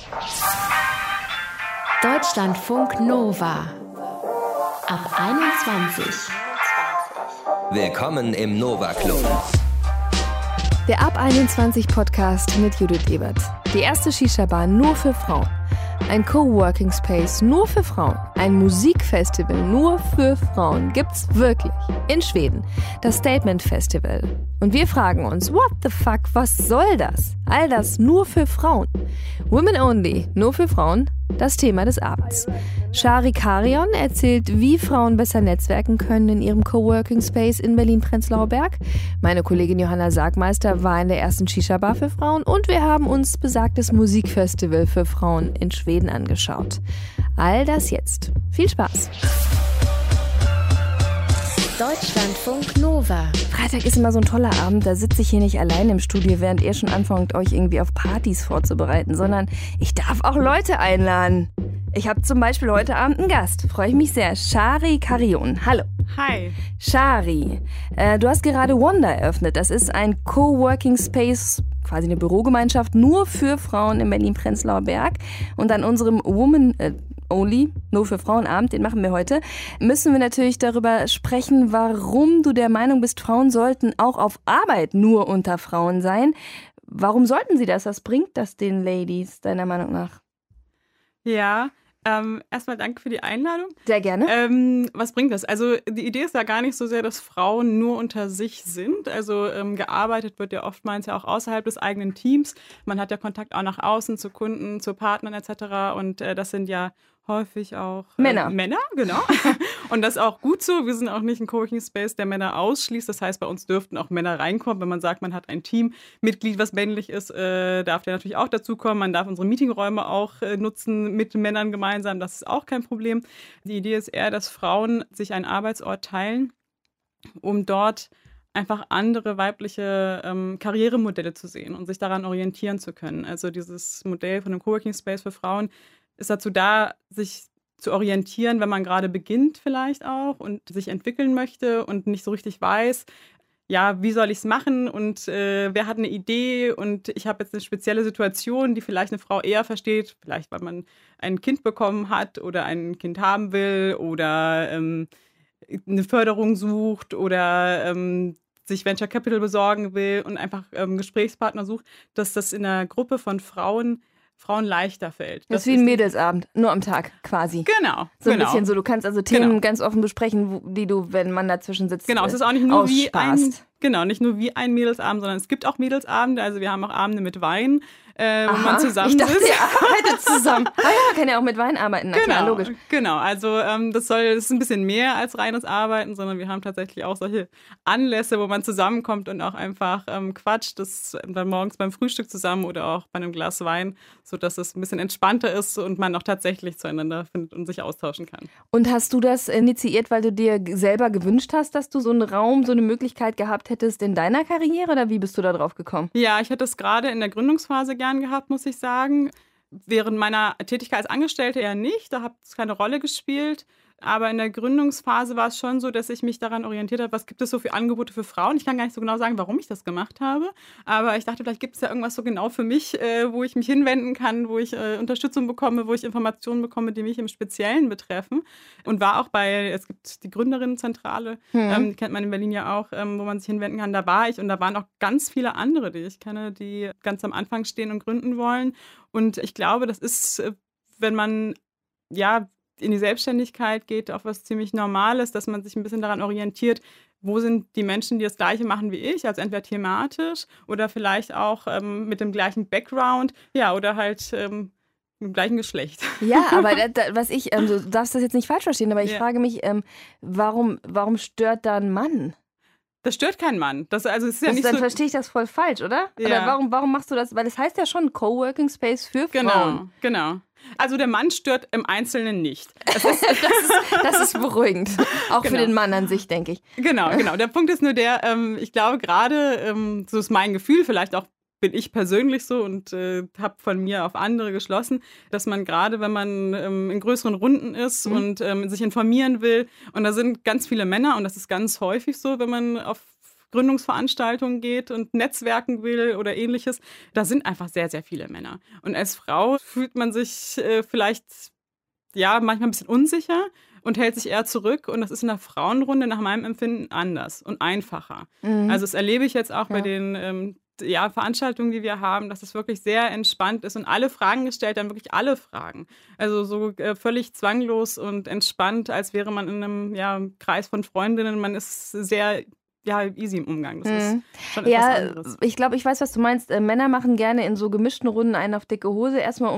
Deutschlandfunk Nova. Ab 21. Willkommen im Nova Club. Der Ab 21 Podcast mit Judith Ebert. Die erste Shisha-Bar nur für Frauen. Ein Coworking Space nur für Frauen. Ein Musikfestival nur für Frauen gibt's wirklich in Schweden. Das Statement Festival. Und wir fragen uns, what the fuck, was soll das? All das nur für Frauen. Women Only, nur für Frauen. Das Thema des Abends. Shari Karion erzählt, wie Frauen besser netzwerken können in ihrem Coworking Space in Berlin-Prenzlauer Berg. Meine Kollegin Johanna Sargmeister war in der ersten Shisha-Bar für Frauen und wir haben uns besagtes Musikfestival für Frauen in Schweden angeschaut. All das jetzt. Viel Spaß! Deutschlandfunk Nova. Freitag ist immer so ein toller Abend, da sitze ich hier nicht allein im Studio, während ihr schon anfangt, euch irgendwie auf Partys vorzubereiten, sondern ich darf auch Leute einladen. Ich habe zum Beispiel heute Abend einen Gast, freue ich mich sehr, Shari Karion. Hallo. Hi. Shari, du hast gerade Wanda eröffnet. Das ist ein Coworking Space, quasi eine Bürogemeinschaft nur für Frauen in Berlin-Prenzlauer Berg. Und an unserem Woman Only, nur für Frauenabend, den machen wir heute, müssen wir natürlich darüber sprechen, warum du der Meinung bist, Frauen sollten auch auf Arbeit nur unter Frauen sein. Warum sollten sie das? Was bringt das den Ladies, deiner Meinung nach? Ja, erstmal danke für die Einladung. Sehr gerne. Was bringt das? Also die Idee ist ja gar nicht so sehr, dass Frauen nur unter sich sind. Also gearbeitet wird ja oftmals ja auch außerhalb des eigenen Teams. Man hat ja Kontakt auch nach außen zu Kunden, zu Partnern etc. Und das sind ja häufig auch Männer. Männer, genau. Und das ist auch gut so. Wir sind auch nicht ein Coworking Space, der Männer ausschließt. Das heißt, bei uns dürften auch Männer reinkommen. Wenn man sagt, man hat ein Teammitglied, was männlich ist, darf der natürlich auch dazukommen. Man darf unsere Meetingräume auch nutzen mit Männern gemeinsam. Das ist auch kein Problem. Die Idee ist eher, dass Frauen sich einen Arbeitsort teilen, um dort einfach andere weibliche Karrieremodelle zu sehen und sich daran orientieren zu können. Also dieses Modell von einem Coworking Space für Frauen ist dazu da, sich zu orientieren, wenn man gerade beginnt vielleicht auch und sich entwickeln möchte und nicht so richtig weiß, ja, wie soll ich es machen und wer hat eine Idee und ich habe jetzt eine spezielle Situation, die vielleicht eine Frau eher versteht, vielleicht weil man ein Kind bekommen hat oder ein Kind haben will oder eine Förderung sucht oder sich Venture Capital besorgen will und einfach Gesprächspartner sucht, dass das in einer Gruppe von Frauen leichter fällt. Das ist wie ein Mädelsabend, nur am Tag quasi. Genau. So ein bisschen so, du kannst also Themen ganz offen besprechen, die du, wenn man dazwischen sitzt, genau, es ist auch nicht nur aussparst. nicht nur wie ein Mädelsabend, sondern es gibt auch Mädelsabende, also wir haben auch Abende mit Wein, wo man zusammensitzt. Ich dachte, ihr arbeitet zusammen. Ah ja, kann ja auch mit Wein arbeiten, na klar, logisch. Genau, also das ist ein bisschen mehr als reines Arbeiten, sondern wir haben tatsächlich auch solche Anlässe, wo man zusammenkommt und auch einfach quatscht, das dann morgens beim Frühstück zusammen oder auch bei einem Glas Wein, sodass es ein bisschen entspannter ist und man auch tatsächlich zueinander findet und sich austauschen kann. Und hast du das initiiert, weil du dir selber gewünscht hast, dass du so einen Raum, so eine Möglichkeit gehabt hättest in deiner Karriere oder wie bist du da drauf gekommen? Ja, ich hätte es gerade in der Gründungsphase gern gehabt, muss ich sagen. Während meiner Tätigkeit als Angestellte eher nicht, da hat es keine Rolle gespielt. Aber in der Gründungsphase war es schon so, dass ich mich daran orientiert habe, was gibt es so für Angebote für Frauen. Ich kann gar nicht so genau sagen, warum ich das gemacht habe. Aber ich dachte, vielleicht gibt es ja irgendwas so genau für mich, wo ich mich hinwenden kann, wo ich Unterstützung bekomme, wo ich Informationen bekomme, die mich im Speziellen betreffen. Und war auch es gibt die Gründerinnenzentrale, die kennt man in Berlin ja auch, wo man sich hinwenden kann. Da war ich und da waren auch ganz viele andere, die ich kenne, die ganz am Anfang stehen und gründen wollen. Und ich glaube, das ist, wenn man, in die Selbstständigkeit geht, auch was ziemlich Normales, dass man sich ein bisschen daran orientiert, wo sind die Menschen, die das Gleiche machen wie ich, also entweder thematisch oder vielleicht auch mit dem gleichen Background, oder halt im gleichen Geschlecht. Ja, aber du darfst das jetzt nicht falsch verstehen, aber ich frage mich, warum stört da ein Mann? Das stört keinen Mann. Dann verstehe ich das voll falsch, oder? Ja. Oder warum machst du das? Weil das heißt ja schon Coworking Space für Frauen. Genau. Also der Mann stört im Einzelnen nicht. Das ist beruhigend. Auch für den Mann an sich, denke ich. Genau. Der Punkt ist nur der, ich glaube gerade, so ist mein Gefühl, vielleicht auch bin ich persönlich so und habe von mir auf andere geschlossen, dass man gerade, wenn man in größeren Runden ist und sich informieren will, und da sind ganz viele Männer und das ist ganz häufig so, wenn man auf Gründungsveranstaltungen geht und netzwerken will oder ähnliches, da sind einfach sehr, sehr viele Männer. Und als Frau fühlt man sich vielleicht manchmal ein bisschen unsicher und hält sich eher zurück. Und das ist in der Frauenrunde nach meinem Empfinden anders und einfacher. Also das erlebe ich jetzt auch bei den Veranstaltungen, die wir haben, dass es wirklich sehr entspannt ist und alle Fragen gestellt werden, wirklich alle Fragen. Also so völlig zwanglos und entspannt, als wäre man in einem Kreis von Freundinnen. Man ist sehr easy im Umgang. Das ist schon etwas anderes. Ich glaube, ich weiß, was du meinst. Männer machen gerne in so gemischten Runden einen auf dicke Hose. Erstmal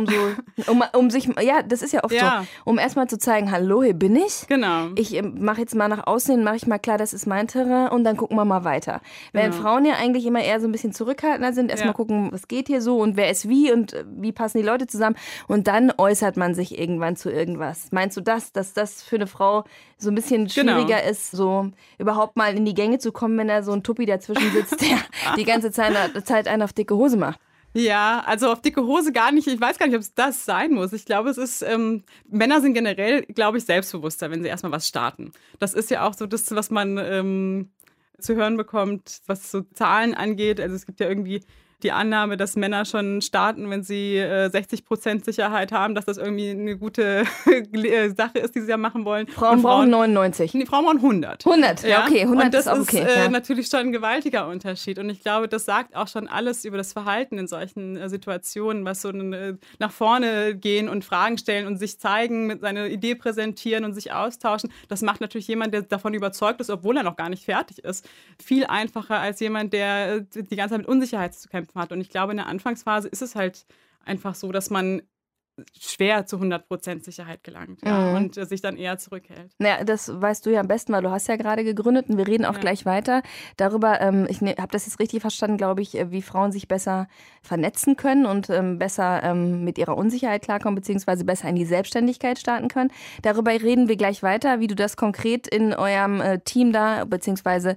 um sich, das ist ja oft so, um erstmal zu zeigen, hallo, hier bin ich. Genau. Ich mache jetzt mal nach außen, mache ich mal klar, das ist mein Terrain und dann gucken wir mal weiter. Während Frauen ja eigentlich immer eher so ein bisschen zurückhaltender sind, erstmal gucken, was geht hier so und wer ist wie und wie passen die Leute zusammen und dann äußert man sich irgendwann zu irgendwas. Meinst du dass das für eine Frau so ein bisschen schwieriger ist, so überhaupt mal in die Gänge zu kommen, wenn da so ein Tuppi dazwischen sitzt, der die ganze Zeit einen auf dicke Hose macht? Ja, also auf dicke Hose gar nicht. Ich weiß gar nicht, ob es das sein muss. Ich glaube, es ist, Männer sind generell, glaube ich, selbstbewusster, wenn sie erstmal was starten. Das ist ja auch so das, was man zu hören bekommt, was so Zahlen angeht. Also es gibt ja irgendwie die Annahme, dass Männer schon starten, wenn sie 60% Sicherheit haben, dass das irgendwie eine gute Sache ist, die sie ja machen wollen. Frauen brauchen 99. Die Frauen brauchen 100. 100, ja, okay, 100 und das ist auch okay. Das ist natürlich schon ein gewaltiger Unterschied. Und ich glaube, das sagt auch schon alles über das Verhalten in solchen Situationen, was so nach vorne gehen und Fragen stellen und sich zeigen, mit seiner Idee präsentieren und sich austauschen. Das macht natürlich jemand, der davon überzeugt ist, obwohl er noch gar nicht fertig ist, viel einfacher als jemand, der die ganze Zeit mit Unsicherheit zu kämpfen hat. Und ich glaube, in der Anfangsphase ist es halt einfach so, dass man schwer zu 100% Sicherheit gelangt und sich dann eher zurückhält. Ja, das weißt du ja am besten, weil du hast ja gerade gegründet und wir reden auch gleich weiter darüber. Ich habe das jetzt richtig verstanden, glaube ich, wie Frauen sich besser vernetzen können und besser mit ihrer Unsicherheit klarkommen, beziehungsweise besser in die Selbstständigkeit starten können. Darüber reden wir gleich weiter, wie du das konkret in eurem Team da, beziehungsweise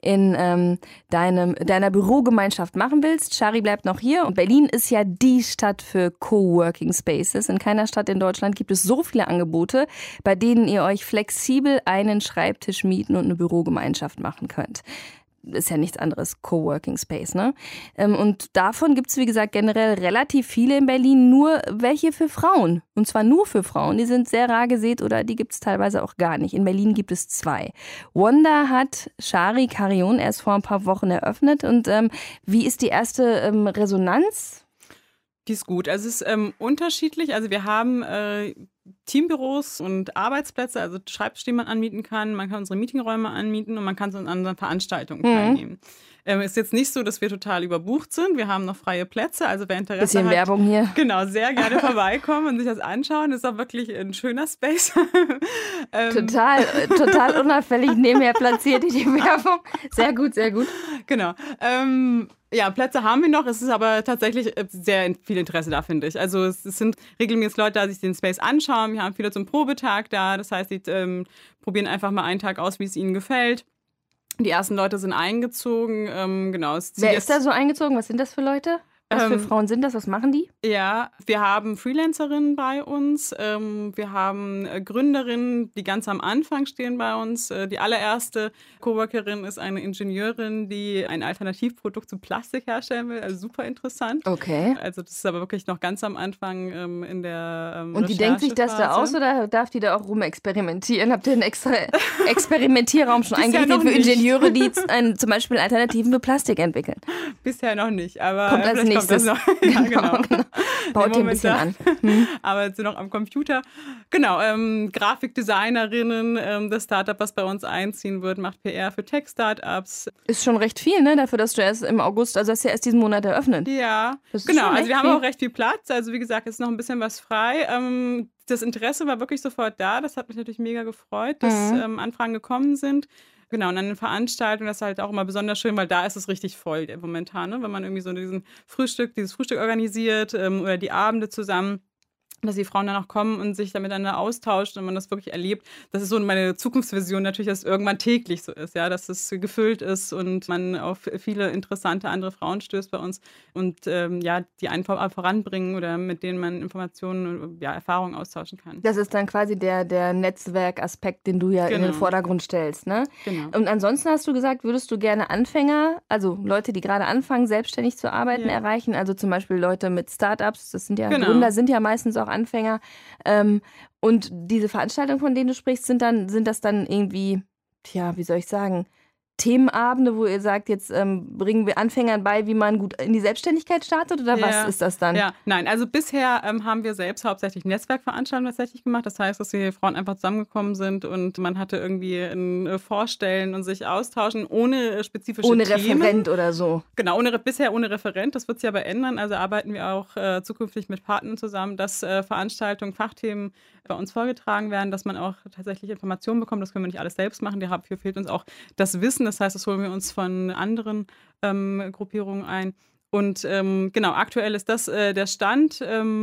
in deiner Bürogemeinschaft machen willst. Shari bleibt noch hier und Berlin ist ja die Stadt für Coworking Spaces. In keiner Stadt in Deutschland gibt es so viele Angebote, bei denen ihr euch flexibel einen Schreibtisch mieten und eine Bürogemeinschaft machen könnt. Ist ja nichts anderes, Coworking Space, ne? Und davon gibt es, wie gesagt, generell relativ viele in Berlin, nur welche für Frauen. Und zwar nur für Frauen. Die sind sehr rar gesät oder die gibt es teilweise auch gar nicht. In Berlin gibt es 2. Wanda hat Shari Carrion erst vor ein paar Wochen eröffnet. Und wie ist die erste Resonanz? Die ist gut. Also es ist unterschiedlich. Also wir haben Teambüros und Arbeitsplätze, also Schreibtische, die man anmieten kann. Man kann unsere Meetingräume anmieten und man kann so an unseren Veranstaltungen teilnehmen. Ist jetzt nicht so, dass wir total überbucht sind. Wir haben noch freie Plätze. Also wer Interesse Bisschen hat, Werbung hier. Genau, sehr gerne vorbeikommen und sich das anschauen. Das ist auch wirklich ein schöner Space. Total unauffällig nebenher platziert die Werbung. Sehr gut, sehr gut. Genau. Plätze haben wir noch. Es ist aber tatsächlich sehr viel Interesse da, finde ich. Also es sind regelmäßig Leute da, die sich den Space anschauen. Wir haben viele zum Probetag da. Das heißt, die probieren einfach mal einen Tag aus, wie es ihnen gefällt. Die ersten Leute sind eingezogen. Wer ist da so eingezogen? Was sind das für Leute? Was für Frauen sind das? Was machen die? Ja, wir haben Freelancerinnen bei uns. Wir haben Gründerinnen, die ganz am Anfang stehen bei uns. Die allererste Coworkerin ist eine Ingenieurin, die ein Alternativprodukt zu Plastik herstellen will. Also super interessant. Okay. Also das ist aber wirklich noch ganz am Anfang in der Und die denkt sich das da aus oder darf die da auch rumexperimentieren? Habt ihr einen extra Experimentierraum schon eingerichtet für Ingenieure, die zum Beispiel Alternativen für Plastik entwickeln? Bisher noch nicht, aber kommt als nächstes. Ja, genau. Baut ihr ein bisschen an. Arbeitet sie noch am Computer. Genau, Grafikdesignerinnen, das Startup, was bei uns einziehen wird, macht PR für Tech-Startups. Ist schon recht viel, ne? Dafür, dass du erst im August, also hast du ja erst diesen Monat eröffnet. Ja, genau. Also wir haben auch recht viel Platz. Also wie gesagt, ist noch ein bisschen was frei. Das Interesse war wirklich sofort da. Das hat mich natürlich mega gefreut, dass Anfragen gekommen sind. Genau, und an den Veranstaltungen, das ist halt auch immer besonders schön, weil da ist es richtig voll momentan, ne? Wenn man irgendwie so dieses Frühstück organisiert oder die Abende zusammen. dass die Frauen dann auch kommen und sich da miteinander austauschen und man das wirklich erlebt. Das ist so meine Zukunftsvision natürlich, dass es irgendwann täglich so ist, ja, dass es gefüllt ist und man auf viele interessante andere Frauen stößt bei uns und die einen voranbringen oder mit denen man Informationen und Erfahrungen austauschen kann. Das ist dann quasi der Netzwerkaspekt, den du ja in den Vordergrund stellst, ne? Genau. Und ansonsten hast du gesagt, würdest du gerne Anfänger, also Leute, die gerade anfangen, selbstständig zu arbeiten, erreichen, also zum Beispiel Leute mit Startups, das sind ja Gründer, sind ja meistens auch Anfänger. Und diese Veranstaltungen, von denen du sprichst, sind das dann irgendwie, wie soll ich sagen, Themenabende, wo ihr sagt, jetzt bringen wir Anfängern bei, wie man gut in die Selbstständigkeit startet oder was ist das dann? Ja, nein, also bisher haben wir selbst hauptsächlich Netzwerkveranstaltungen tatsächlich gemacht. Das heißt, dass die Frauen einfach zusammengekommen sind und man hatte irgendwie ein Vorstellen und sich austauschen ohne spezifische Themen. Ohne Referent oder so. Genau, bisher ohne Referent. Das wird sich aber ändern. Also arbeiten wir auch zukünftig mit Partnern zusammen, dass Veranstaltungen, Fachthemen bei uns vorgetragen werden, dass man auch tatsächlich Informationen bekommt. Das können wir nicht alles selbst machen. Dafür fehlt uns auch das Wissen. Das heißt, das holen wir uns von anderen Gruppierungen ein. Und aktuell ist das der Stand.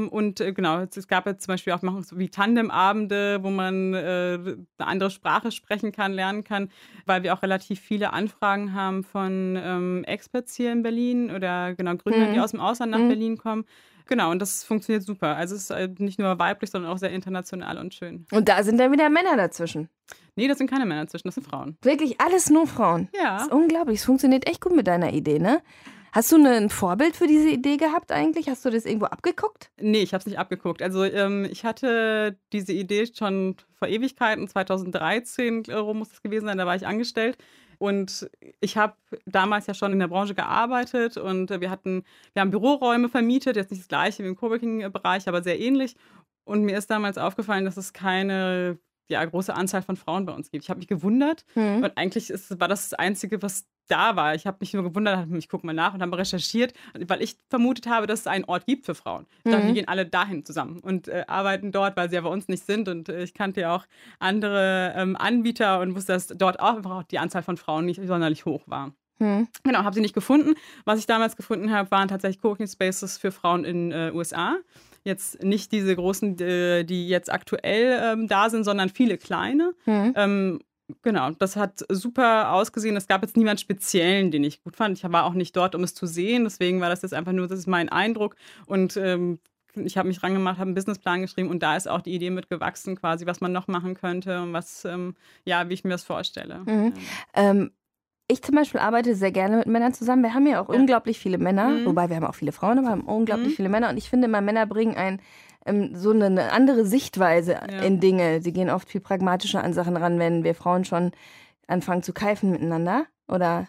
Es gab jetzt zum Beispiel auch so wie Tandemabende, wo man eine andere Sprache sprechen kann, lernen kann, weil wir auch relativ viele Anfragen haben von Expats hier in Berlin oder Gründern, die aus dem Ausland nach Berlin kommen. Genau, und das funktioniert super. Also es ist nicht nur weiblich, sondern auch sehr international und schön. Und da sind dann wieder Männer dazwischen? Nee, das sind keine Männer dazwischen, das sind Frauen. Wirklich alles nur Frauen? Ja. Das ist unglaublich, es funktioniert echt gut mit deiner Idee, ne? Hast du ein Vorbild für diese Idee gehabt eigentlich? Hast du das irgendwo abgeguckt? Nee, ich habe es nicht abgeguckt. Also ich hatte diese Idee schon vor Ewigkeiten, 2013 muss das gewesen sein, da war ich angestellt. Und ich habe damals ja schon in der Branche gearbeitet und wir haben Büroräume vermietet, jetzt nicht das gleiche wie im Coworking-Bereich, aber sehr ähnlich. Und mir ist damals aufgefallen, dass es keine große Anzahl von Frauen bei uns gibt. Ich habe mich gewundert und eigentlich war das Einzige, was da war. Ich habe mich nur gewundert, ich gucke mal nach und habe recherchiert, weil ich vermutet habe, dass es einen Ort gibt für Frauen. Ich dachte, die gehen alle dahin zusammen und arbeiten dort, weil sie ja bei uns nicht sind. Und ich kannte ja auch andere Anbieter und wusste, dass dort auch einfach die Anzahl von Frauen nicht sonderlich hoch war. Genau, habe sie nicht gefunden. Was ich damals gefunden habe, waren tatsächlich Coworking Spaces für Frauen in USA. Jetzt nicht diese großen, die jetzt aktuell da sind, sondern viele kleine. Genau, das hat super ausgesehen. Es gab jetzt niemanden Speziellen, den ich gut fand. Ich war auch nicht dort, um es zu sehen. Deswegen war das jetzt einfach nur, das ist mein Eindruck. Und ich habe mich rangemacht, habe einen Businessplan geschrieben und da ist auch die Idee mitgewachsen quasi, was man noch machen könnte und wie ich mir das vorstelle. Ich zum Beispiel arbeite sehr gerne mit Männern zusammen. Wir haben ja auch unglaublich viele Männer, wobei wir haben auch viele Frauen, aber wir haben unglaublich viele Männer. Und ich finde immer, Männer bringen so eine andere Sichtweise in Dinge. Sie gehen oft viel pragmatischer an Sachen ran, wenn wir Frauen schon anfangen zu keifen miteinander oder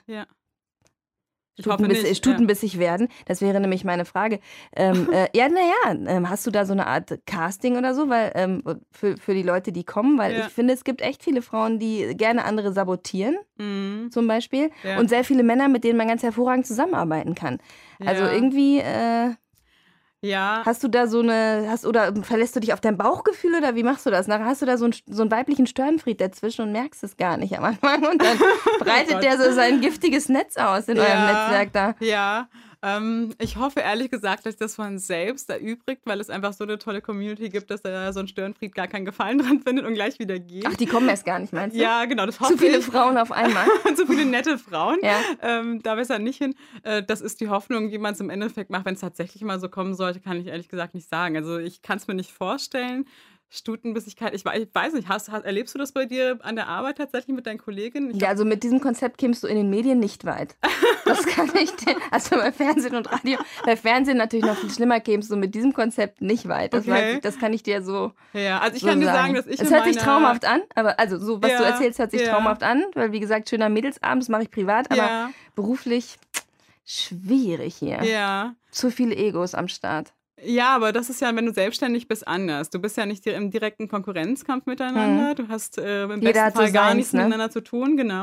stutenbissig werden. Das wäre nämlich meine Frage. Hast du da so eine Art Casting oder so, weil für die Leute, die kommen? Weil ich finde, es gibt echt viele Frauen, die gerne andere sabotieren, zum Beispiel. Ja. Und sehr viele Männer, mit denen man ganz hervorragend zusammenarbeiten kann. Also irgendwie... Hast du da oder verlässt du dich auf dein Bauchgefühl oder wie machst du das? Nachher hast du da so einen weiblichen Störenfried dazwischen und merkst es gar nicht am Anfang und dann breitet der so sein giftiges Netz aus in eurem Netzwerk da. Ja, ich hoffe ehrlich gesagt, dass das von selbst erübrigt, weil es einfach so eine tolle Community gibt, dass da so ein Störenfried gar keinen Gefallen dran findet und gleich wieder geht. Ach, die kommen erst gar nicht, meinst du? Ja, genau, das hoffe ich. Zu viele Frauen auf einmal. Zu viele nette Frauen. Ja. Da besser nicht hin. Das ist die Hoffnung, die man es im Endeffekt macht. Wenn es tatsächlich mal so kommen sollte, kann ich ehrlich gesagt nicht sagen. Also ich kann es mir nicht vorstellen. Stutenbissigkeit, ich weiß nicht, erlebst du das bei dir an der Arbeit tatsächlich mit deinen Kolleginnen? Also mit diesem Konzept kämst du in den Medien nicht weit. Das kann ich dir, also bei Fernsehen und Radio, bei Fernsehen natürlich noch viel schlimmer, kämst du mit diesem Konzept nicht weit. Das kann ich dir so Ja, also ich kann dir sagen, dass ich es hört sich traumhaft an, aber also so, was du erzählst, hört sich traumhaft an, weil wie gesagt, schöner Mädelsabend, das mache ich privat, aber beruflich schwierig hier. Ja. Zu viele Egos am Start. Ja, aber das ist ja, wenn du selbstständig bist, anders. Du bist ja nicht im direkten Konkurrenzkampf miteinander. Du hast im besten Fall gar nichts miteinander zu tun, genau.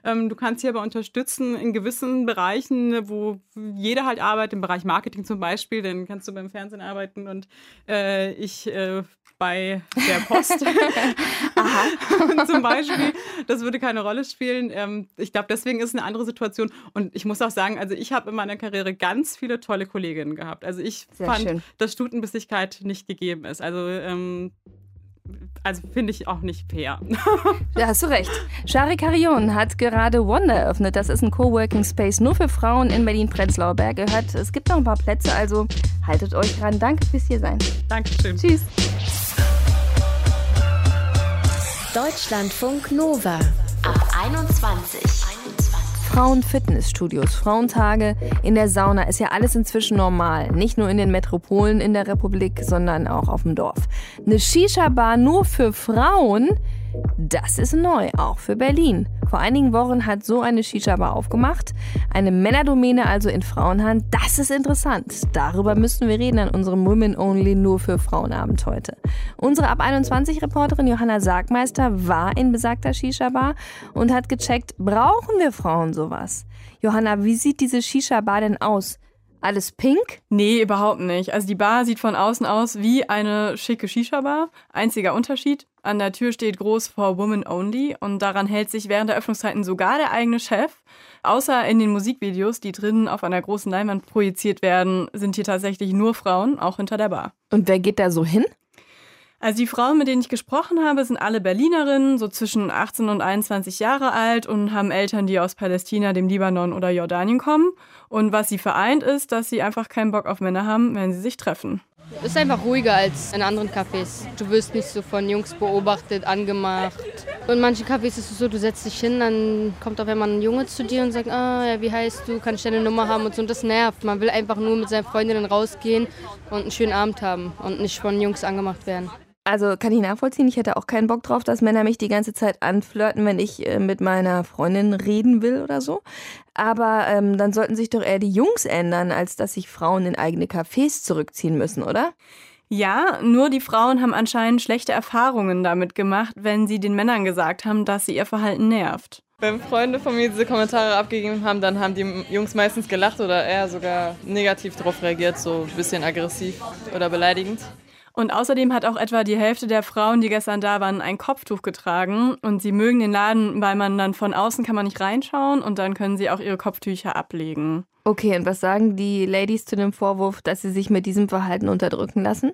Du kannst hier aber unterstützen in gewissen Bereichen, wo jeder halt arbeitet, im Bereich Marketing zum Beispiel, dann kannst du beim Fernsehen arbeiten und ich bei der Post zum Beispiel. Das würde keine Rolle spielen. Ich glaube, deswegen ist es eine andere Situation. Und ich muss auch sagen, also ich habe in meiner Karriere ganz viele tolle Kolleginnen gehabt. Also ich fand, dass Stutenbissigkeit nicht gegeben ist. Also finde ich auch nicht fair. Da hast du recht. Shari Carion hat gerade Wonder eröffnet. Das ist ein Coworking Space nur für Frauen in Berlin-Prenzlauer Berg. Gehört, es gibt noch ein paar Plätze, also haltet euch dran. Danke fürs Hiersein. Dankeschön. Tschüss. Deutschlandfunk Nova ab 21. Frauenfitnessstudios, Frauentage in der Sauna ist ja alles inzwischen normal. Nicht nur in den Metropolen in der Republik, sondern auch auf dem Dorf. Eine Shisha-Bar nur für Frauen, das ist neu, auch für Berlin. Vor einigen Wochen hat so eine Shisha-Bar aufgemacht. Eine Männerdomäne also in Frauenhand. Das ist interessant. Darüber müssen wir reden an unserem Women Only nur für Frauenabend heute. Unsere Ab 21 Reporterin Johanna Sargmeister war in besagter Shisha-Bar und hat gecheckt, brauchen wir Frauen sowas? Johanna, wie sieht diese Shisha-Bar denn aus? Alles pink? Nee, überhaupt nicht. Also die Bar sieht von außen aus wie eine schicke Shisha-Bar. Einziger Unterschied, an der Tür steht groß For Women Only und daran hält sich während der Öffnungszeiten sogar der eigene Chef. Außer in den Musikvideos, die drinnen auf einer großen Leinwand projiziert werden, sind hier tatsächlich nur Frauen, auch hinter der Bar. Und wer geht da so hin? Also die Frauen, mit denen ich gesprochen habe, sind alle Berlinerinnen, so zwischen 18 und 21 Jahre alt und haben Eltern, die aus Palästina, dem Libanon oder Jordanien kommen. Und was sie vereint ist, dass sie einfach keinen Bock auf Männer haben, wenn sie sich treffen. Es ist einfach ruhiger als in anderen Cafés. Du wirst nicht so von Jungs beobachtet, angemacht. Und in manchen Cafés ist es so, du setzt dich hin, dann kommt auf einmal ein Junge zu dir und sagt, ja, wie heißt du, kann ich deine Nummer haben und so. Und das nervt. Man will einfach nur mit seinen Freundinnen rausgehen und einen schönen Abend haben und nicht von Jungs angemacht werden. Also kann ich nachvollziehen, ich hätte auch keinen Bock drauf, dass Männer mich die ganze Zeit anflirten, wenn ich mit meiner Freundin reden will oder so. Aber dann sollten sich doch eher die Jungs ändern, als dass sich Frauen in eigene Cafés zurückziehen müssen, oder? Ja, nur die Frauen haben anscheinend schlechte Erfahrungen damit gemacht, wenn sie den Männern gesagt haben, dass sie ihr Verhalten nervt. Wenn Freunde von mir diese Kommentare abgegeben haben, dann haben die Jungs meistens gelacht oder eher sogar negativ darauf reagiert, so ein bisschen aggressiv oder beleidigend. Und außerdem hat auch etwa die Hälfte der Frauen, die gestern da waren, ein Kopftuch getragen. Und sie mögen den Laden, weil man dann von außen kann man nicht reinschauen und dann können sie auch ihre Kopftücher ablegen. Okay, und was sagen die Ladies zu dem Vorwurf, dass sie sich mit diesem Verhalten unterdrücken lassen?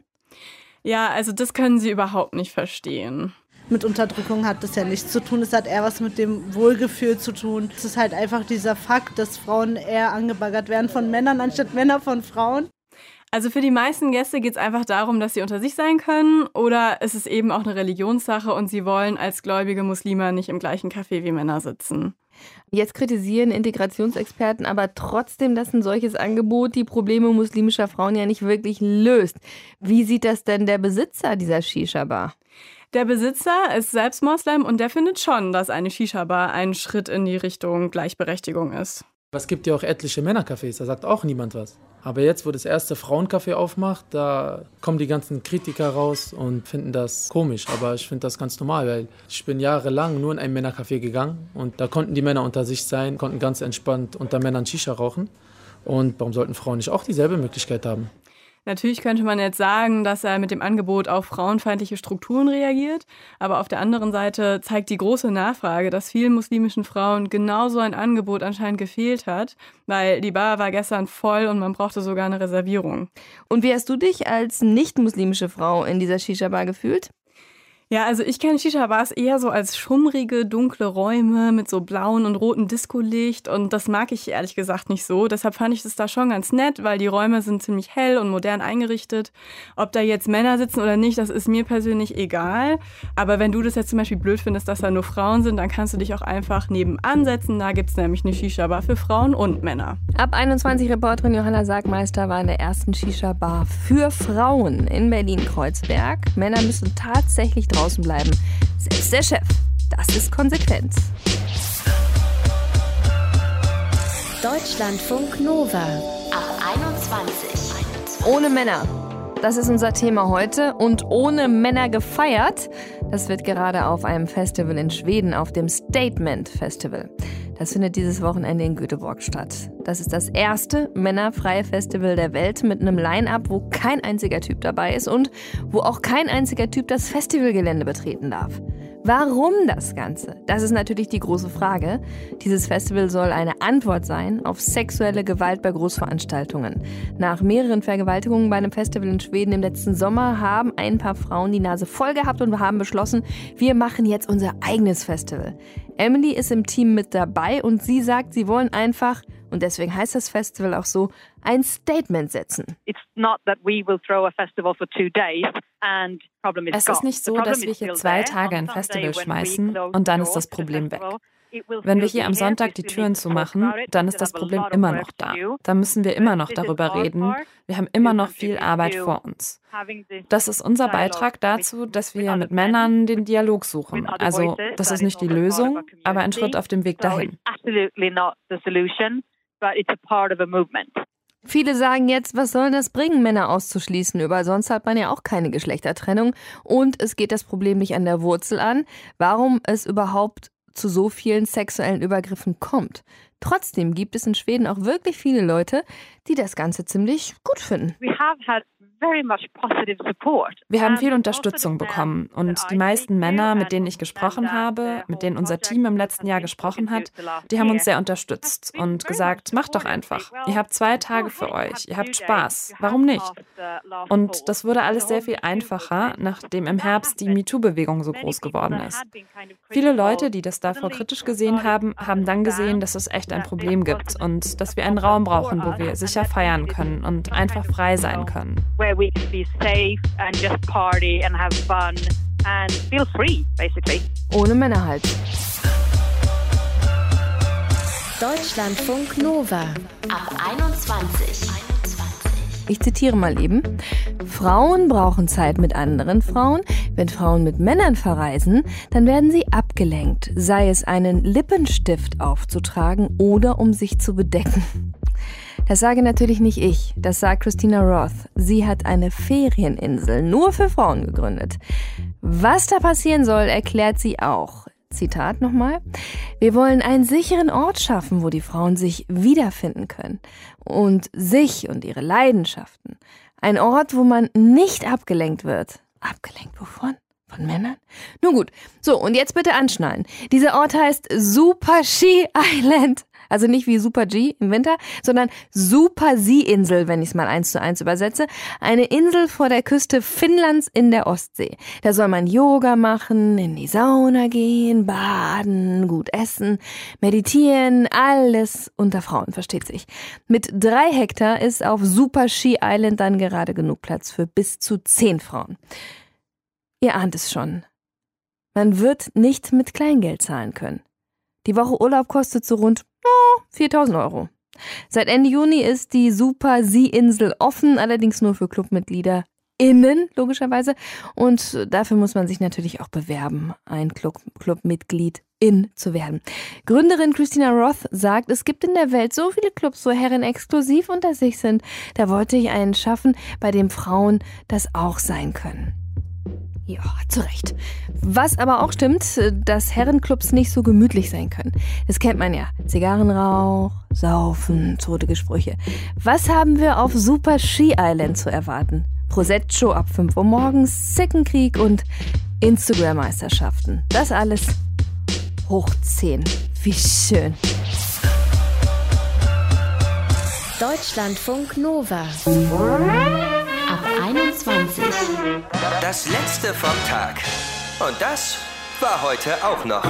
Ja, also das können sie überhaupt nicht verstehen. Mit Unterdrückung hat das ja nichts zu tun, es hat eher was mit dem Wohlgefühl zu tun. Es ist halt einfach dieser Fakt, dass Frauen eher angebaggert werden von Männern, anstatt Männer von Frauen. Also für die meisten Gäste geht es einfach darum, dass sie unter sich sein können oder es ist eben auch eine Religionssache und sie wollen als gläubige Muslime nicht im gleichen Café wie Männer sitzen. Jetzt kritisieren Integrationsexperten aber trotzdem, dass ein solches Angebot die Probleme muslimischer Frauen ja nicht wirklich löst. Wie sieht das denn der Besitzer dieser Shisha-Bar? Der Besitzer ist selbst Moslem und der findet schon, dass eine Shisha-Bar ein Schritt in die Richtung Gleichberechtigung ist. Es gibt ja auch etliche Männercafés, da sagt auch niemand was. Aber jetzt, wo das erste Frauencafé aufmacht, da kommen die ganzen Kritiker raus und finden das komisch. Aber ich finde das ganz normal, weil ich bin jahrelang nur in ein Männercafé gegangen und da konnten die Männer unter sich sein, konnten ganz entspannt unter Männern Shisha rauchen. Und warum sollten Frauen nicht auch dieselbe Möglichkeit haben? Natürlich könnte man jetzt sagen, dass er mit dem Angebot auf frauenfeindliche Strukturen reagiert, aber auf der anderen Seite zeigt die große Nachfrage, dass vielen muslimischen Frauen genauso ein Angebot anscheinend gefehlt hat, weil die Bar war gestern voll und man brauchte sogar eine Reservierung. Und wie hast du dich als nicht-muslimische Frau in dieser Shisha-Bar gefühlt? Ja, also ich kenne Shisha-Bars eher so als schummrige, dunkle Räume mit so blauen und roten Discolicht und das mag ich ehrlich gesagt nicht so. Deshalb fand ich das da schon ganz nett, weil die Räume sind ziemlich hell und modern eingerichtet. Ob da jetzt Männer sitzen oder nicht, das ist mir persönlich egal. Aber wenn du das jetzt zum Beispiel blöd findest, dass da nur Frauen sind, dann kannst du dich auch einfach nebenan setzen. Da gibt es nämlich eine Shisha-Bar für Frauen und Männer. Ab 21 Reporterin Johanna Sargmeister war in der ersten Shisha-Bar für Frauen in Berlin-Kreuzberg. Männer müssen tatsächlich draußen bleiben. Selbst der Chef. Das ist Konsequenz. Deutschlandfunk Nova ab 21. Ohne Männer. Das ist unser Thema heute. Und ohne Männer gefeiert. Das wird gerade auf einem Festival in Schweden, auf dem Statement Festival. Das findet dieses Wochenende in Göteborg statt. Das ist das erste männerfreie Festival der Welt mit einem Line-Up, wo kein einziger Typ dabei ist und wo auch kein einziger Typ das Festivalgelände betreten darf. Warum das Ganze? Das ist natürlich die große Frage. Dieses Festival soll eine Antwort sein auf sexuelle Gewalt bei Großveranstaltungen. Nach mehreren Vergewaltigungen bei einem Festival in Schweden im letzten Sommer haben ein paar Frauen die Nase voll gehabt und haben beschlossen, wir machen jetzt unser eigenes Festival. Emily ist im Team mit dabei und sie sagt, sie wollen einfach, und deswegen heißt das Festival auch so, ein Statement setzen. Es ist nicht so, dass wir hier 2 Tage ein Festival schmeißen und dann ist das Problem weg. Wenn wir hier am Sonntag die Türen zumachen, dann ist das Problem immer noch da. Da müssen wir immer noch darüber reden. Wir haben immer noch viel Arbeit vor uns. Das ist unser Beitrag dazu, dass wir mit Männern den Dialog suchen. Also, das ist nicht die Lösung, aber ein Schritt auf dem Weg dahin. Viele sagen jetzt, was soll das bringen, Männer auszuschließen? Über sonst hat man ja auch keine Geschlechtertrennung. Und es geht das Problem nicht an der Wurzel an, warum es überhaupt zu so vielen sexuellen Übergriffen kommt. Trotzdem gibt es in Schweden auch wirklich viele Leute, die das Ganze ziemlich gut finden. Wir haben viel Unterstützung bekommen und die meisten Männer, mit denen ich gesprochen habe, mit denen unser Team im letzten Jahr gesprochen hat, die haben uns sehr unterstützt und gesagt, macht doch einfach. Ihr habt 2 Tage für euch, ihr habt Spaß, warum nicht? Und das wurde alles sehr viel einfacher, nachdem im Herbst die MeToo-Bewegung so groß geworden ist. Viele Leute, die das davor kritisch gesehen haben, haben dann gesehen, dass es echt ein Problem gibt und dass wir einen Raum brauchen, wo wir sicher feiern können und einfach frei sein können. Ohne Männer halt. Deutschlandfunk Nova ab 21. Ich zitiere mal eben. Frauen brauchen Zeit mit anderen Frauen. Wenn Frauen mit Männern verreisen, dann werden sie abgelenkt, sei es einen Lippenstift aufzutragen oder um sich zu bedecken. Das sage natürlich nicht ich, das sagt Christina Roth. Sie hat eine Ferieninsel nur für Frauen gegründet. Was da passieren soll, erklärt sie auch. Zitat nochmal. Wir wollen einen sicheren Ort schaffen, wo die Frauen sich wiederfinden können und sich und ihre Leidenschaften. Ein Ort, wo man nicht abgelenkt wird. Abgelenkt wovon? Von Männern? Nun gut, so und jetzt bitte anschnallen. Dieser Ort heißt Super Ski Island. Also nicht wie Super G im Winter, sondern Super Sea-Insel, wenn ich es mal 1:1 übersetze. Eine Insel vor der Küste Finnlands in der Ostsee. Da soll man Yoga machen, in die Sauna gehen, baden, gut essen, meditieren, alles unter Frauen, versteht sich. Mit 3 Hektar ist auf Super Ski Island dann gerade genug Platz für bis zu 10 Frauen. Ihr ahnt es schon. Man wird nicht mit Kleingeld zahlen können. Die Woche Urlaub kostet so rund 4.000 Euro. Seit Ende Juni ist die Super Sea-Insel offen, allerdings nur für ClubmitgliederInnen, logischerweise. Und dafür muss man sich natürlich auch bewerben, ein Clubmitgliedin zu werden. Gründerin Christina Roth sagt, es gibt in der Welt so viele Clubs, wo Herren exklusiv unter sich sind. Da wollte ich einen schaffen, bei dem Frauen das auch sein können. Ja, zu Recht. Was aber auch stimmt, dass Herrenclubs nicht so gemütlich sein können. Das kennt man ja. Zigarrenrauch, Saufen, tote Sprüche. Was haben wir auf Super Ski Island zu erwarten? Prosecco ab 5 Uhr morgens, Zickenkrieg und Instagram-Meisterschaften. Das alles hoch 10. Wie schön. Deutschlandfunk Nova ab 21. Das letzte vom Tag. Und das war heute auch noch.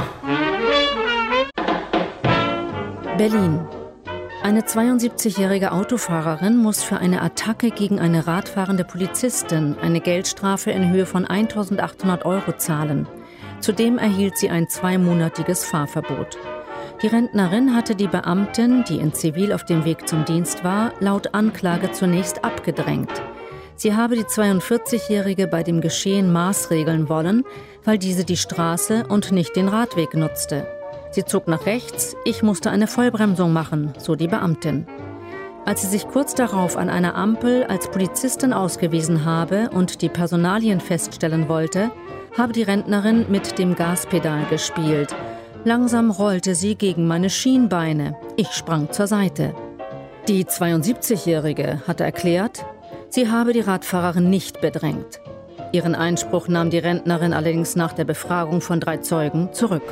Berlin. Eine 72-jährige Autofahrerin muss für eine Attacke gegen eine radfahrende Polizistin eine Geldstrafe in Höhe von 1.800 Euro zahlen. Zudem erhielt sie ein 2-monatiges Fahrverbot. Die Rentnerin hatte die Beamtin, die in Zivil auf dem Weg zum Dienst war, laut Anklage zunächst abgedrängt. Sie habe die 42-Jährige bei dem Geschehen maßregeln wollen, weil diese die Straße und nicht den Radweg nutzte. Sie zog nach rechts, ich musste eine Vollbremsung machen, so die Beamtin. Als sie sich kurz darauf an einer Ampel als Polizistin ausgewiesen habe und die Personalien feststellen wollte, habe die Rentnerin mit dem Gaspedal gespielt. Langsam rollte sie gegen meine Schienbeine. Ich sprang zur Seite. Die 72-Jährige hatte erklärt, sie habe die Radfahrerin nicht bedrängt. Ihren Einspruch nahm die Rentnerin allerdings nach der Befragung von 3 Zeugen zurück.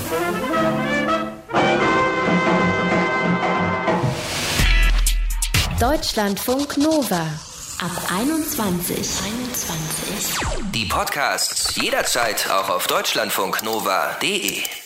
Deutschlandfunk Nova ab 21. Die Podcasts jederzeit auch auf deutschlandfunknova.de.